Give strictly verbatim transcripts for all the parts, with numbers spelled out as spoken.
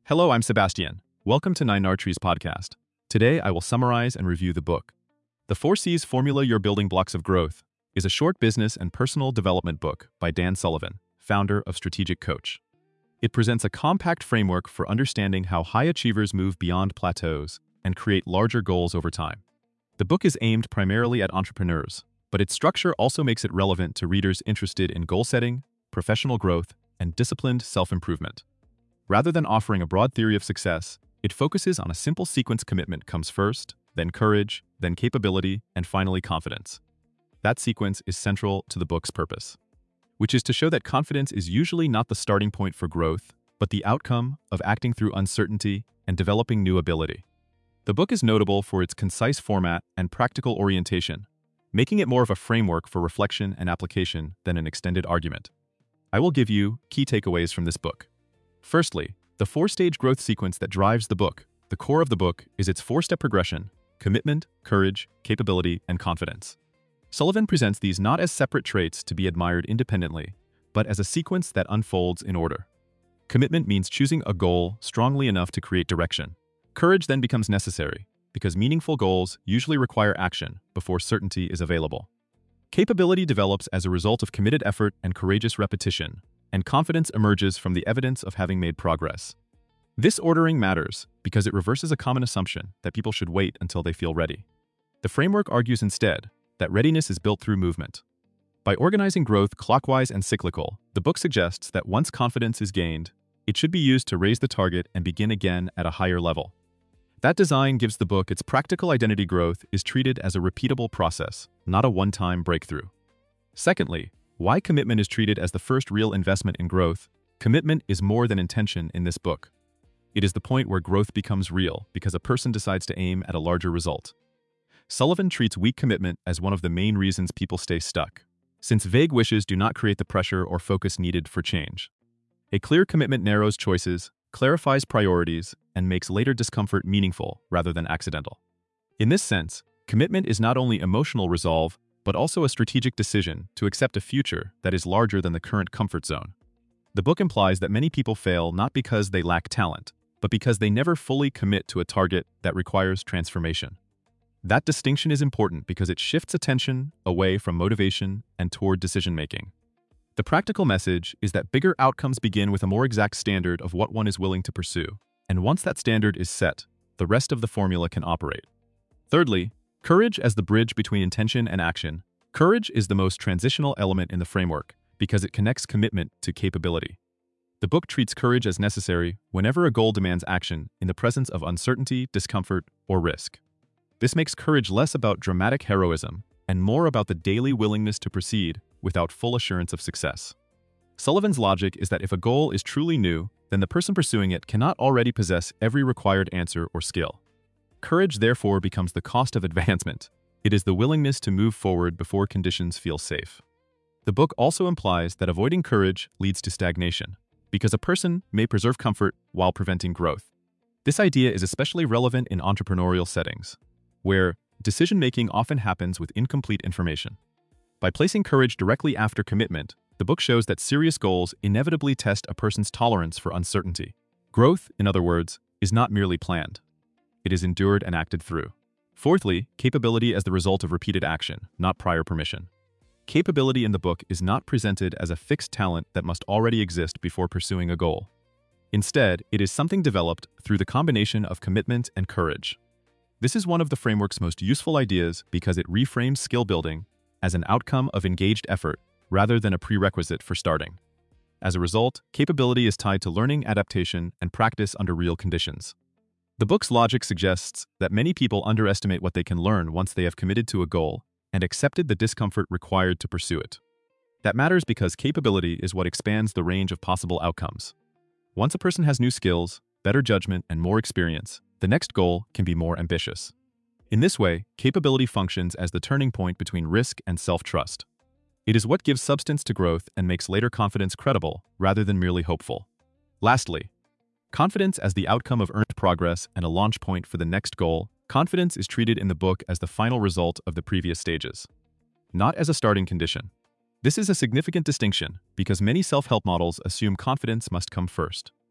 Hello, I'm Sebastian. Welcome to Nine Archery's podcast. Today, I will summarize and review the book. The Four C's Formula Your Building Blocks of Growth is a short business and personal development book by Dan Sullivan, founder of Strategic Coach. It presents a compact framework for understanding how high achievers move beyond plateaus and create larger goals over time. The book is aimed primarily at entrepreneurs, but its structure also makes it relevant to readers interested in goal setting, professional growth, and disciplined self-improvement. Rather than offering a broad theory of success, it focuses on a simple sequence: commitment comes first, then courage, then capability, and finally confidence. That sequence is central to the book's purpose, which is to show that confidence is usually not the starting point for growth, but the outcome of acting through uncertainty and developing new ability. The book is notable for its concise format and practical orientation, making it more of a framework for reflection and application than an extended argument. I will give you key takeaways from this book. Firstly, the four-stage growth sequence that drives the book. The core of the book is its four-step progression: commitment, courage, capability, and confidence. Sullivan presents these not as separate traits to be admired independently, but as a sequence that unfolds in order. Commitment means choosing a goal strongly enough to create direction. Courage then becomes necessary, because meaningful goals usually require action before certainty is available. Capability develops as a result of committed effort and courageous repetition, and confidence emerges from the evidence of having made progress. This ordering matters because it reverses a common assumption that people should wait until they feel ready. The framework argues instead that readiness is built through movement. By organizing growth clockwise and cyclical, the book suggests that once confidence is gained, it should be used to raise the target and begin again at a higher level. That design gives the book its practical identity. Growth is treated as a repeatable process, not a one-time breakthrough. Secondly, why commitment is treated as the first real investment in growth. Commitment is more than intention in this book. It is the point where growth becomes real because a person decides to aim at a larger result. Sullivan treats weak commitment as one of the main reasons people stay stuck, since vague wishes do not create the pressure or focus needed for change. A clear commitment narrows choices, clarifies priorities, and makes later discomfort meaningful rather than accidental. In this sense, commitment is not only emotional resolve, but also a strategic decision to accept a future that is larger than the current comfort zone. The book implies that many people fail not because they lack talent, but because they never fully commit to a target that requires transformation. That distinction is important because it shifts attention away from motivation and toward decision-making. The practical message is that bigger outcomes begin with a more exact standard of what one is willing to pursue, and once that standard is set, the rest of the formula can operate. Thirdly, courage as the bridge between intention and action. Courage is the most transitional element in the framework because it connects commitment to capability. The book treats courage as necessary whenever a goal demands action in the presence of uncertainty, discomfort, or risk. This makes courage less about dramatic heroism and more about the daily willingness to proceed without full assurance of success. Sullivan's logic is that if a goal is truly new, then the person pursuing it cannot already possess every required answer or skill. Courage, therefore, becomes the cost of advancement. It is the willingness to move forward before conditions feel safe. The book also implies that avoiding courage leads to stagnation, because a person may preserve comfort while preventing growth. This idea is especially relevant in entrepreneurial settings, where decision-making often happens with incomplete information. By placing courage directly after commitment, the book shows that serious goals inevitably test a person's tolerance for uncertainty. Growth, in other words, is not merely planned. It is endured and acted through. Fourthly, capability as the result of repeated action, not prior permission. Capability in the book is not presented as a fixed talent that must already exist before pursuing a goal. Instead, it is something developed through the combination of commitment and courage. This is one of the framework's most useful ideas because it reframes skill building as an outcome of engaged effort rather than a prerequisite for starting. As a result, capability is tied to learning, adaptation, and practice under real conditions. The book's logic suggests that many people underestimate what they can learn once they have committed to a goal and accepted the discomfort required to pursue it. That matters because capability is what expands the range of possible outcomes. Once a person has new skills, better judgment, and more experience, the next goal can be more ambitious. In this way, capability functions as the turning point between risk and self-trust. It is what gives substance to growth and makes later confidence credible rather than merely hopeful. Lastly, confidence as the outcome of earned progress and a launch point for the next goal. Confidence is treated in the book as the final result of the previous stages, not as a starting condition. This is a significant distinction because many self-help models assume confidence must come first.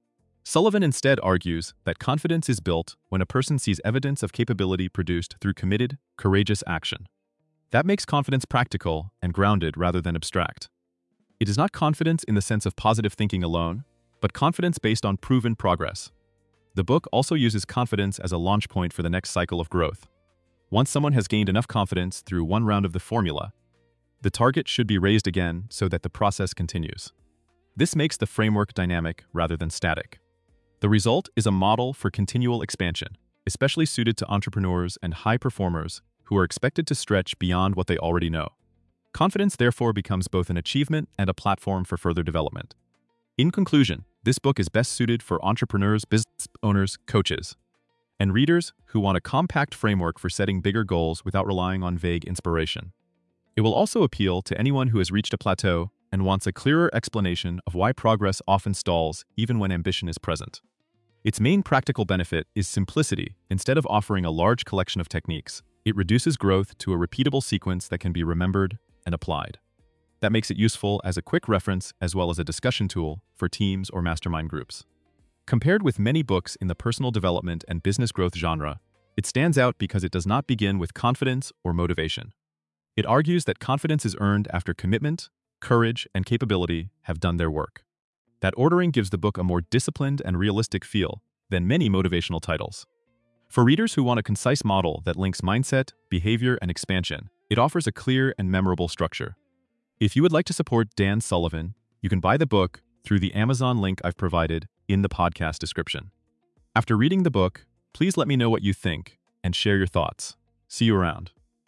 Sullivan instead argues that confidence is built when a person sees evidence of capability produced through committed, courageous action. That makes confidence practical and grounded rather than abstract. It is not confidence in the sense of positive thinking alone, but confidence based on proven progress. The book also uses confidence as a launch point for the next cycle of growth. Once someone has gained enough confidence through one round of the formula, the target should be raised again so that the process continues. This makes the framework dynamic rather than static. The result is a model for continual expansion, especially suited to entrepreneurs and high performers who are expected to stretch beyond what they already know. Confidence therefore becomes both an achievement and a platform for further development. In conclusion, this book is best suited for entrepreneurs, business owners, coaches, and readers who want a compact framework for setting bigger goals without relying on vague inspiration. It will also appeal to anyone who has reached a plateau and wants a clearer explanation of why progress often stalls even when ambition is present. Its main practical benefit is simplicity. Instead of offering a large collection of techniques, it reduces growth to a repeatable sequence that can be remembered and applied. That makes it useful as a quick reference as well as a discussion tool for teams or mastermind groups. Compared with many books in the personal development and business growth genre, it stands out because it does not begin with confidence or motivation. It argues that confidence is earned after commitment, courage, and capability have done their work. That ordering gives the book a more disciplined and realistic feel than many motivational titles. For readers who want a concise model that links mindset, behavior, and expansion, it offers a clear and memorable structure. If you would like to support Dan Sullivan, you can buy the book through the Amazon link I've provided in the podcast description. After reading the book, please let me know what you think and share your thoughts. See you around.